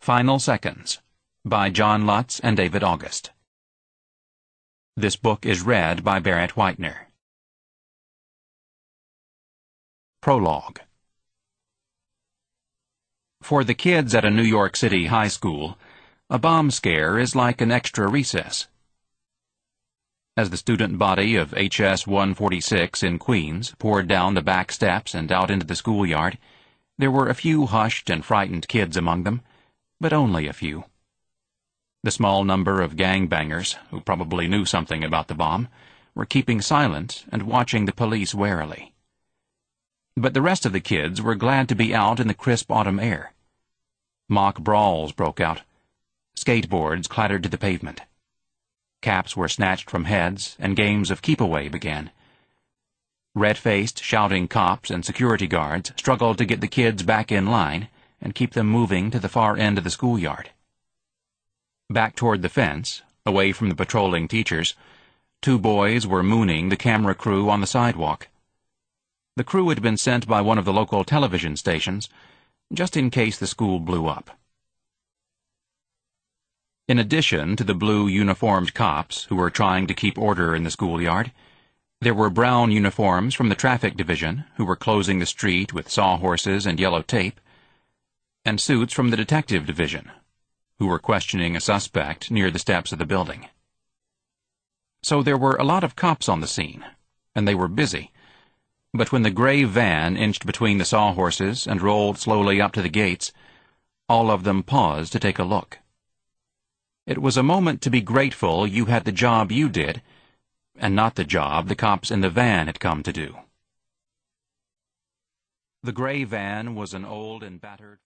Final Seconds by John Lutz and David August. This book is read by Barrett Whitener. Prologue. For the kids at a New York City high school, a bomb scare is like an extra recess. As the student body of HS 146 in Queens poured down the back steps and out into the schoolyard, there were a few hushed and frightened kids among them, but only a few. The small number of gangbangers, who probably knew something about the bomb, were keeping silent and watching the police warily. But the rest of the kids were glad to be out in the crisp autumn air. Mock brawls broke out. Skateboards clattered to the pavement. Caps were snatched from heads, and games of keep-away began. Red-faced, shouting cops and security guards struggled to get the kids back in line and keep them moving to the far end of the schoolyard. Back toward the fence, away from the patrolling teachers, two boys were mooning the camera crew on the sidewalk. The crew had been sent by one of the local television stations, just in case the school blew up. In addition to the blue uniformed cops who were trying to keep order in the schoolyard, there were brown uniforms from the traffic division who were closing the street with sawhorses and yellow tape, and suits from the detective division, who were questioning a suspect near the steps of the building. So there were a lot of cops on the scene, and they were busy. But when the gray van inched between the sawhorses and rolled slowly up to the gates, all of them paused to take a look. It was a moment to be grateful you had the job you did, and not the job the cops in the van had come to do. The gray van was an old and battered